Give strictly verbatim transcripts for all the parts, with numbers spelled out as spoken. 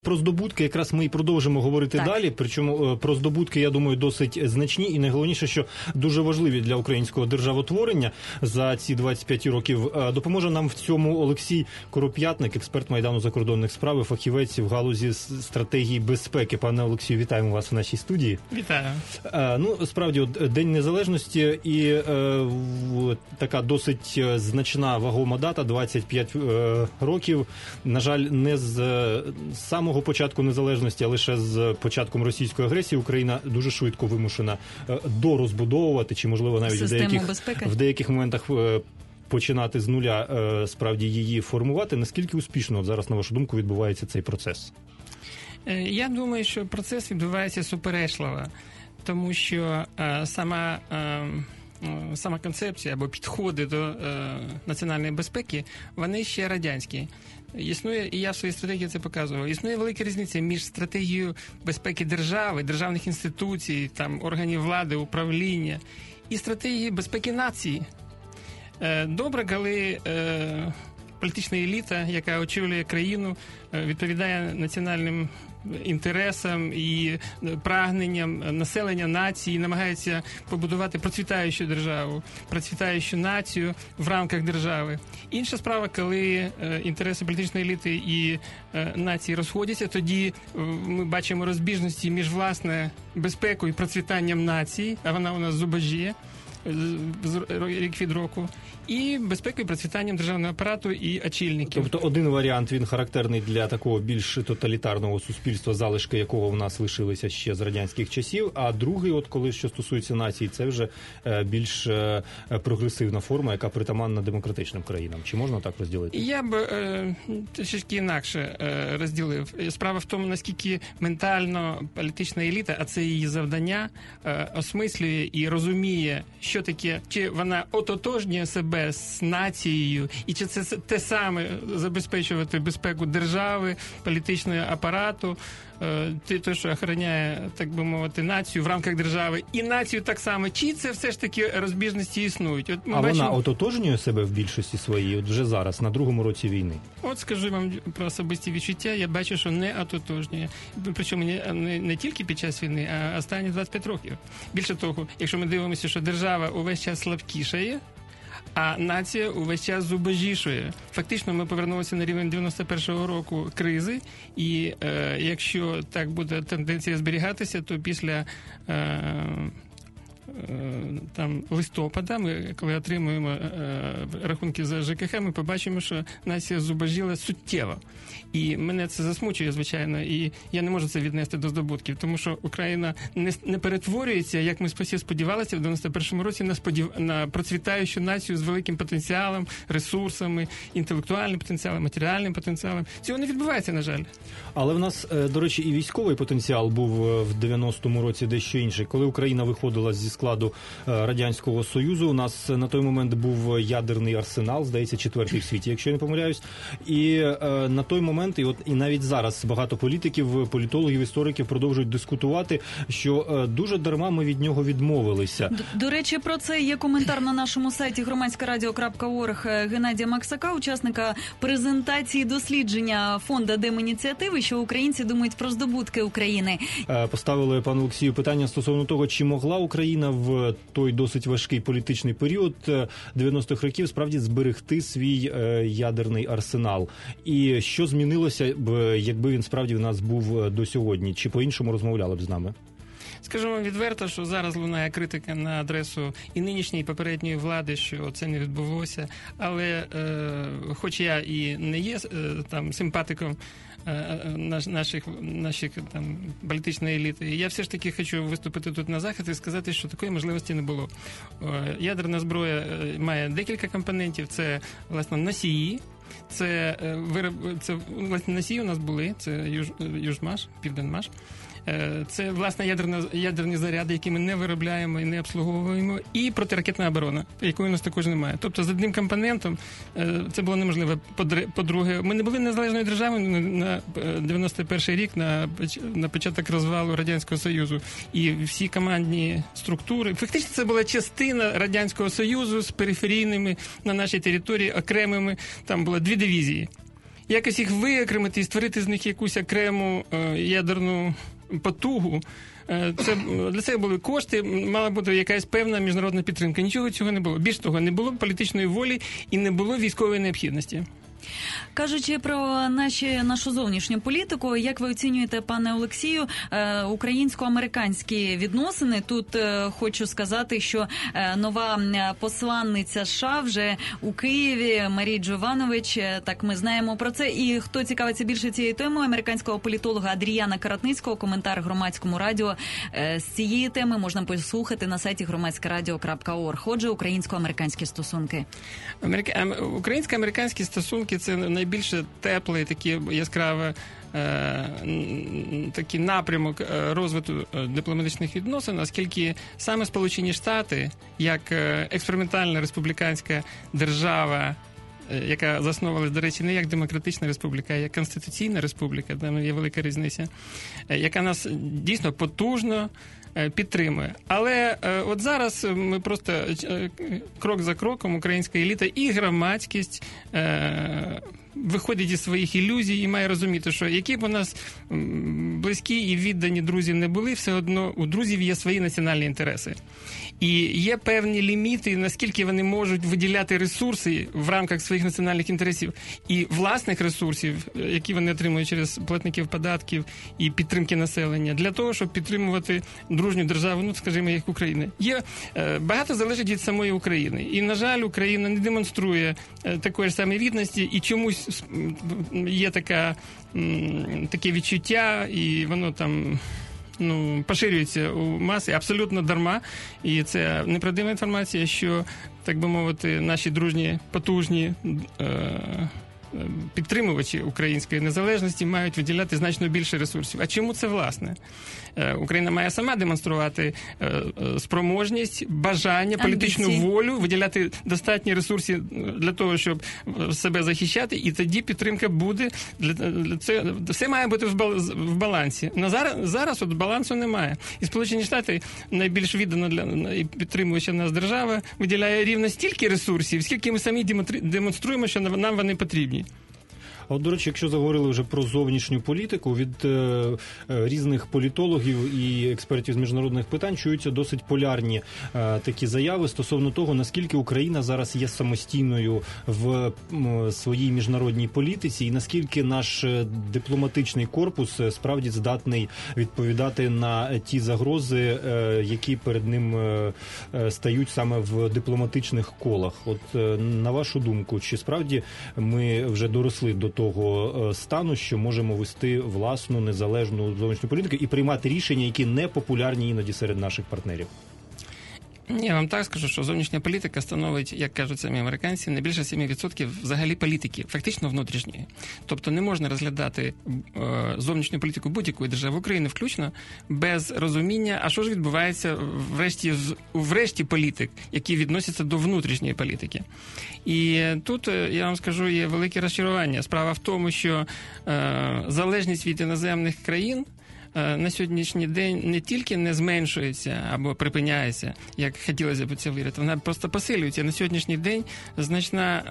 Про здобутки якраз ми і продовжимо говорити так. далі, причому про здобутки, я думаю, досить значні і найголовніше, що дуже важливі для українського державотворення за ці двадцять п'ять років. Допоможе нам в цьому Олексій Короп'ятник, експерт Майдану закордонних справ, фахівець в галузі стратегії безпеки. Пане Олексію, вітаємо вас в нашій студії. Вітаю. Ну, справді, от, День Незалежності і е, така досить значна вагома дата, двадцять п'ять е, років. На жаль, не з самого початку незалежності, а лише з початком російської агресії Україна дуже швидко вимушена дорозбудовувати, чи, можливо, навіть в деяких, в деяких моментах починати з нуля, справді, її формувати. Наскільки успішно зараз, на вашу думку, відбувається цей процес? Я думаю, що процес відбувається суперечливо, тому що е, сама, е, сама концепція або підходи до е, національної безпеки, вони ще радянські. Існує, і я в своїй стратегії це показував, існує велика різниця між стратегією безпеки держави, державних інституцій, там, органів влади, управління, і стратегією безпеки нації. Добре, коли е, політична еліта, яка очолює країну, відповідає національним інтересам і прагненням населення нації, намагається побудувати процвітаючу державу, процвітаючу націю в рамках держави. Інша справа, коли е, інтереси політичної еліти і е, нації розходяться, тоді е, ми бачимо розбіжності між, власне, безпекою і процвітанням нації, а вона у нас зубожіє рік від року, і безпекою і процвітанням державного апарату і очільників. Тобто один варіант, він характерний для такого більш тоталітарного суспільства, залишки якого в нас лишилися ще з радянських часів, а другий, от коли що стосується нації, це вже більш прогресивна форма, яка притаманна демократичним країнам. Чи можна так розділити? Я б е, трішки інакше е, розділив. Справа в тому, наскільки ментально політична еліта, а це її завдання, е, осмислює і розуміє, що таке, чи вона ототожнює себе з нацією, і чи це те саме забезпечувати безпеку держави, політичного апарату, те, що охороняє, так би мовити, націю в рамках держави, і націю так само, чи це все ж таки розбіжності існують. От ми а бачимо... вона ототожнює себе в більшості своїй, от вже зараз, на другому році війни? От скажу вам про особисті відчуття, я бачу, що не ототожнює. Причому не, не, не тільки під час війни, а останні двадцять п'ять років. Більше того, якщо ми дивимося, що держава увесь час слабкішає, а нація увесь час зубожішує. Фактично, ми повернулися на рівень дев'яносто першого року кризи, і е, якщо так буде тенденція зберігатися, то після е, там листопада, ми, коли отримуємо е, рахунки за ЖКХ, ми побачимо, що нація зубожіла суттєво. І мене це засмучує, звичайно, і я не можу це віднести до здобутків, тому що Україна не, не перетворюється, як ми всі сподівалися в дев'яносто першому році, на, сподів... на процвітаючу націю з великим потенціалом, ресурсами, інтелектуальним потенціалом, матеріальним потенціалом. Цього не відбувається, на жаль. Але в нас, до речі, і військовий потенціал був в дев'яностому році дещо інший. Коли Україна виходила зі складу Радянського Союзу, у нас на той момент був ядерний арсенал, здається, четвертий в світі, якщо я не помиляюсь. І е, на той момент, і от і навіть зараз багато політиків, політологів, істориків продовжують дискутувати, що е, дуже дарма ми від нього відмовилися. До, до речі, про це є коментар на нашому сайті громадське радіо крапка орг Геннадія Максака, учасника презентації дослідження фонду Демініціативи, що українці думають про здобутки України. Е, поставили пану Олексію питання стосовно того, чи могла Україна в той досить важкий політичний період дев'яностих років справді зберегти свій е, ядерний арсенал. І що змінилося б, якби він справді в нас був до сьогодні? Чи по-іншому розмовляли б з нами? Скажу вам відверто, що зараз лунає критика на адресу і нинішньої, і попередньої влади, що це не відбулося. Але, е, хоч я і не є е, там симпатиком е, наш, наших, наших там політичної еліти, я все ж таки хочу виступити тут на захист і сказати, що такої можливості не було. Е, ядерна зброя має декілька компонентів. Це, власне, носії. Це вироб, це власне носії у нас були. Це Юж, Южмаш, Південмаш. Це, власне, ядерна, ядерні заряди, які ми не виробляємо і не обслуговуємо, і протиракетна оборона, якої у нас також немає. Тобто, з одним компонентом це було неможливо. По-друге, ми не були незалежною державою на дев'яносто перший рік, на, на початок розвалу Радянського Союзу. І всі командні структури, фактично, це була частина Радянського Союзу з периферійними на нашій території окремими, там було дві дивізії. якось їх виокремити і створити з них якусь окрему ядерну потугу. Це, для цього були кошти, мала бути якась певна міжнародна підтримка. Нічого цього не було. Більш того, не було політичної волі і не було військової необхідності. Кажучи про наші, нашу зовнішню політику, як ви оцінюєте, пане Олексію, е, українсько-американські відносини? Тут е, хочу сказати, що е, нова посланниця США вже у Києві, Марія Джованович, е, так ми знаємо про це. І хто цікавиться більше цією темою, американського політолога Адріяна Каратницького, коментар Громадському радіо е, з цієї теми можна послухати на сайті громадське радіо крапка орг. Отже, українсько-американські стосунки. Америка... Українсько-американські стосунки – це найбільше теплий, такий яскравий е, такий напрямок розвитку дипломатичних відносин, оскільки саме Сполучені Штати, як експериментальна республіканська держава, яка засновувалась, до речі, не як демократична республіка, а як конституційна республіка, там є велика різниця, яка нас дійсно потужно підтримує. Але е, от зараз ми просто е, крок за кроком, українська еліта і громадськість е, виходить із своїх ілюзій і має розуміти, що які б у нас близькі і віддані друзі не були, все одно у друзів є свої національні інтереси. І є певні ліміти, наскільки вони можуть виділяти ресурси в рамках своїх національних інтересів і власних ресурсів, які вони отримують через платників податків і підтримки населення, для того, щоб підтримувати дружню державу, ну, скажімо, як Україна. Є, е, багато залежить від самої України. І, на жаль, Україна не демонструє е, такої ж самої відданості, і чомусь є така, м, таке відчуття, і воно там... ну, поширюється у маси абсолютно дарма. І це неправдива інформація, що, так би мовити, наші дружні, потужні е- підтримувачі української незалежності мають виділяти значно більше ресурсів. А чому це, власне? Україна має сама демонструвати спроможність, бажання, політичну амбіції, волю, виділяти достатні ресурси для того, щоб себе захищати, і тоді підтримка буде. Для це все має бути в балансі. На зараз, зараз от балансу немає. І Сполучені Штати, найбільш віддана для і підтримуюча нас держава, виділяє рівно стільки ресурсів, скільки ми самі демонструємо, що нам вони потрібні. А от, до речі, якщо заговорили вже про зовнішню політику, від е, різних політологів і експертів з міжнародних питань чуються досить полярні е, такі заяви стосовно того, наскільки Україна зараз є самостійною в м, своїй міжнародній політиці і наскільки наш дипломатичний корпус справді здатний відповідати на ті загрози, е, які перед ним е, стають саме в дипломатичних колах. От, е, на вашу думку, чи справді ми вже доросли до того, того стану, що можемо вести власну незалежну зовнішню політику і приймати рішення, які не популярні іноді серед наших партнерів? Я вам так скажу, що зовнішня політика становить, як кажуть самі американці, не більше сім відсотків взагалі політики, фактично внутрішньої. Тобто не можна розглядати е, зовнішню політику будь-якої держави, України включно, без розуміння, а що ж відбувається врешті, врешті політик, які відносяться до внутрішньої політики. І тут, я вам скажу, є велике розчарування. Справа в тому, що е, залежність від іноземних країн на сьогоднішній день не тільки не зменшується або припиняється, як хотілося б це вірити, вона просто посилюється. На сьогоднішній день значна,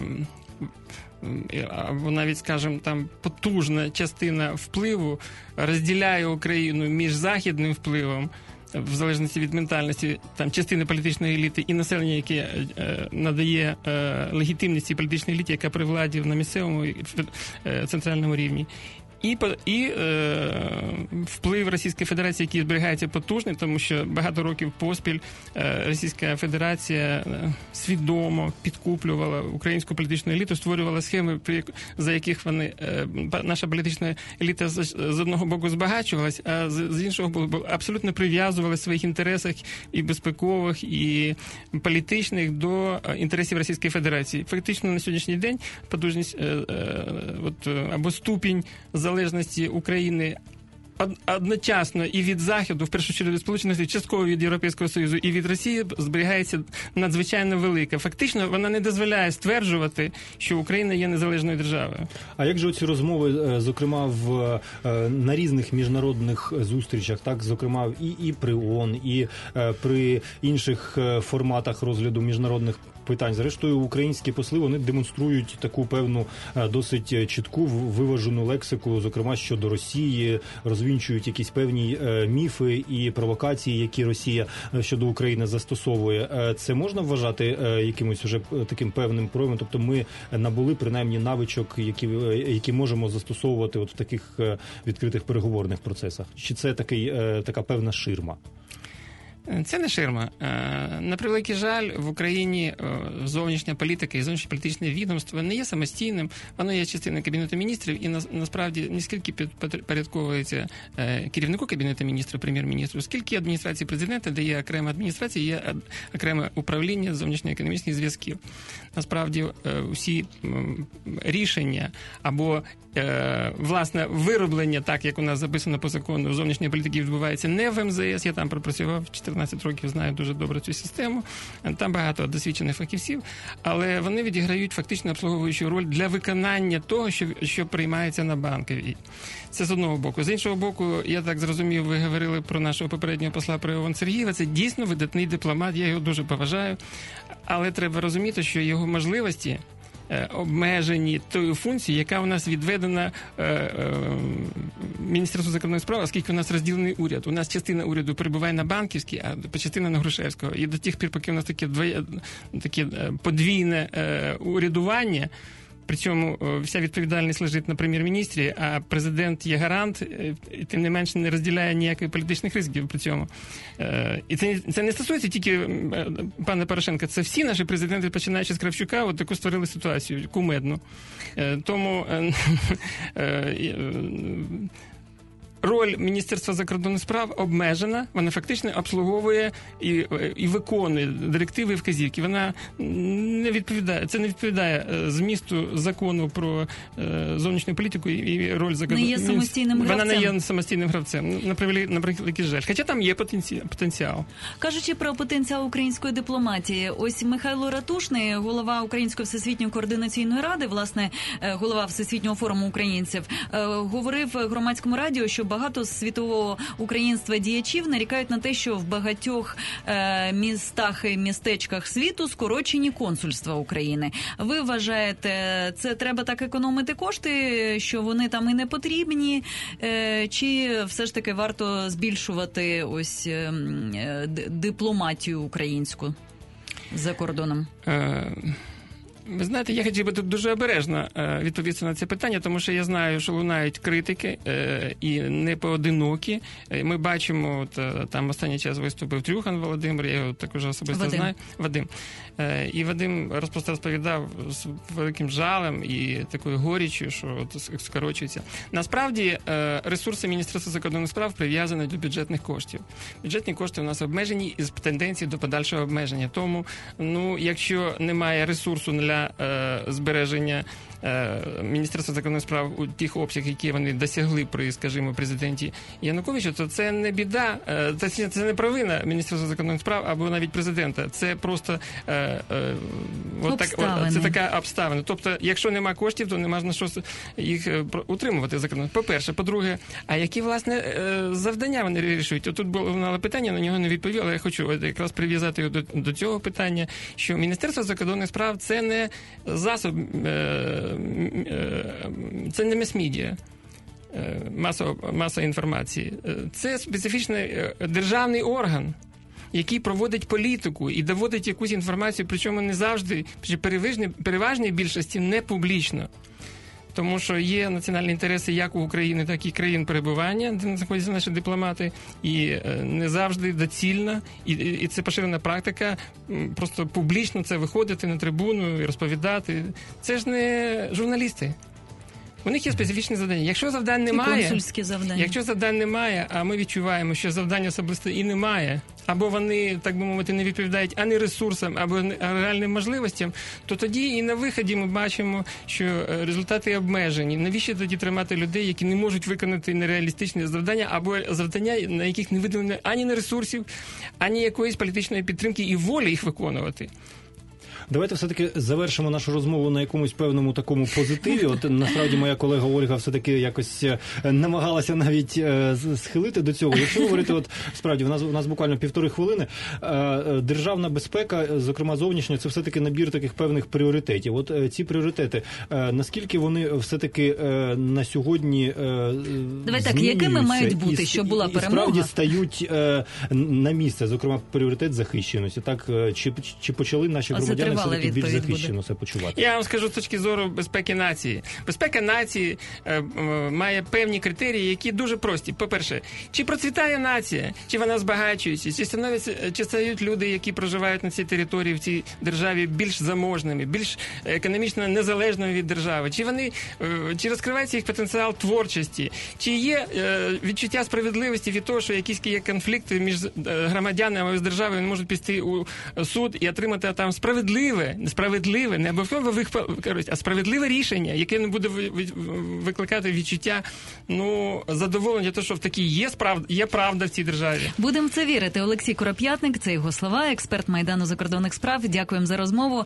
або навіть, скажімо, там потужна частина впливу розділяє Україну між західним впливом, в залежності від ментальності там частини політичної еліти і населення, яке е, надає е, легітимність цій політичній еліті, яка при владі на місцевому і е, центральному рівні. І, і е, вплив Російської Федерації, який зберігається потужний, тому що багато років поспіль е, Російська Федерація е, свідомо підкуплювала українську політичну еліту, створювала схеми, при, за яких вони, е, наша політична еліта з, з одного боку збагачувалась, а з, з іншого боку абсолютно прив'язувала в своїх інтересах і безпекових, і політичних до інтересів Російської Федерації. Фактично на сьогоднішній день потужність е, е, от, або ступінь залежності України одночасно і від Заходу, в першу чергу від Сполучених Штатів, частково від Європейського Союзу і від Росії зберігається надзвичайно велика. Фактично, вона не дозволяє стверджувати, що Україна є незалежною державою. А як же оці розмови, зокрема, в, на різних міжнародних зустрічах, так, зокрема, і, і при ООН, і при інших форматах розгляду міжнародних питань. Зрештою, українські посли, вони демонструють таку певну досить чітку виважену лексику, зокрема, щодо Росії, розвінчують якісь певні міфи і провокації, які Росія щодо України застосовує. Це можна вважати якимось уже таким певним проявом? Тобто ми набули принаймні навичок, які, які можемо застосовувати от в таких відкритих переговорних процесах? Чи це такий, така певна ширма? Це не ширма. На превеликий жаль, в Україні зовнішня політика і зовнішньополітичне відомство не є самостійним, воно є частиною Кабінету міністрів і насправді не скільки підпорядковується керівнику Кабінету міністрів, прем'єр-міністру, скільки адміністрації президента, де є окрема адміністрація, є окреме управління зовнішньоекономічних зв'язків. Насправді, усі рішення або власне вироблення, так як у нас записано по закону, зовнішньої політики відбувається не в ем зе ес, я там пропрацював чотирнадцять років, знаю дуже добре цю систему, там багато досвідчених фахівців, але вони відіграють фактично обслуговуючу роль для виконання того, що, що приймається на Банковій. Це з одного боку. З іншого боку, я так зрозумів, ви говорили про нашого попереднього посла при ООН Сергієва, це дійсно видатний дипломат, я його дуже поважаю, але треба розуміти, що його можливості обмежені тою функцією, яка у нас відведена е, е, Міністерству закордонних справ, оскільки у нас розділений уряд. У нас частина уряду перебуває на Банківській, а частина на Грушевського. І до тих пір, поки у нас таке, двоє, таке подвійне е, урядування, причому вся відповідальність лежить на прем'єр-міністрі, а президент є гарант, і тим не менше не розділяє ніяких політичних ризиків при цьому. І це, це не стосується тільки пана Порошенка, це всі наші президенти, починаючи з Кравчука, от таку створили ситуацію, кумедну. Тому роль Міністерства закордонних справ обмежена, вона фактично обслуговує і, і виконує директиви і вказівки. Вона не відповідає, це не відповідає змісту закону про е, зовнішню політику і, і роль закордонних справ. Не є самостійним вона гравцем. Вона не є самостійним гравцем, на превеликий жаль. Хоча там є потенціал. Кажучи про потенціал української дипломатії, ось Михайло Ратушний, голова Української всесвітньої координаційної ради, власне, голова Всесвітнього форуму українців, говорив громадському радіо, що багато світового українства діячів нарікають на те, що в багатьох е, містах і містечках світу скорочені консульства України. Ви вважаєте, це треба так економити кошти, що вони там і не потрібні, е, чи все ж таки варто збільшувати ось е, дипломатію українську за кордоном? Е... Ви знаєте, я хотів би тут дуже обережно відповісти на це питання, тому що я знаю, що лунають критики е, і не поодинокі. Ми бачимо, от, там останній час виступив Трюхан Володимир, я його також особисто Вадим. знаю. Вадим. Е, і Вадим розповідав з великим жалем і такою горіччю, що от скорочується. Насправді, е, ресурси Міністерства закордонних справ прив'язані до бюджетних коштів. Бюджетні кошти у нас обмежені із тенденцією до подальшого обмеження. Тому, ну, якщо немає ресурсу для збереження Міністерства закордонних справ у тих обсягах, які вони досягли при, скажімо, президенті Януковичу, то це не біда, це, це не провина Міністерства закордонних справ або навіть президента. Це просто е, е, от так, от, це така обставина. Тобто, якщо нема коштів, то нема на що їх утримувати закордонно. По-перше. По-друге, а які, власне, завдання вони вирішують? Тут було питання, на нього не відповів, але я хочу якраз прив'язати його до, до цього питання, що Міністерство закордонних справ – це не засоб, це не мас-медіа, маса, маса інформації. Це специфічний державний орган, який проводить політику і доводить якусь інформацію, причому не завжди, переважній, переважній більшості не публічно. Тому що є національні інтереси як у України, так і країн перебування, де знаходяться наші дипломати, і не завжди доцільно, і, і це поширена практика, просто публічно це виходити на трибуну і розповідати. Це ж не журналісти. У них є специфічні завдання. Якщо завдань немає, консульські завдання. Якщо завдань немає, а ми відчуваємо, що завдань особисто і немає, або вони, так би мовити, не відповідають ані ресурсам, або реальним можливостям, то тоді і на виході ми бачимо, що результати обмежені. Навіщо тоді тримати людей, які не можуть виконати нереалістичні завдання, або завдання, на яких не виділено ані ресурсів, ані якоїсь політичної підтримки і волі їх виконувати? Давайте все-таки завершимо нашу розмову на якомусь певному такому позитиві. От насправді моя колега Ольга все-таки якось намагалася навіть схилити до цього. Якщо говорити, от справді, у нас, у нас буквально півтори хвилини, державна безпека, зокрема зовнішня, це все-таки набір таких певних пріоритетів. От ці пріоритети, наскільки вони все-таки на сьогодні Давай так, якими мають бути, щоб була і, перемога? І справді стають на місце, зокрема пріоритет захищеності. Так, чи, чи почали наші громадяни все-таки більш захищено себе почувати? Я вам скажу з точки зору безпеки нації. Безпека нації е, має певні критерії, які дуже прості. По-перше, чи процвітає нація, чи вона збагачується, чи становиться, чи стають люди, які проживають на цій території, в цій державі, більш заможними, більш економічно незалежними від держави, чи вони, е, чи розкривається їх потенціал творчості, чи є е, відчуття справедливості від того, що якісь є конфлікти між громадянами або з державою, не можуть піти у суд і отримати там справедливість. Справедливе, не обов'язково в їх користь, а справедливе рішення, яке не буде викликати відчуття, ну, задоволення, того, що в такій є, справ... є правда в цій державі. Будемо в це вірити. Олексій Куроп'ятник, це його слова, експерт Майдану закордонних справ. Дякуємо за розмову.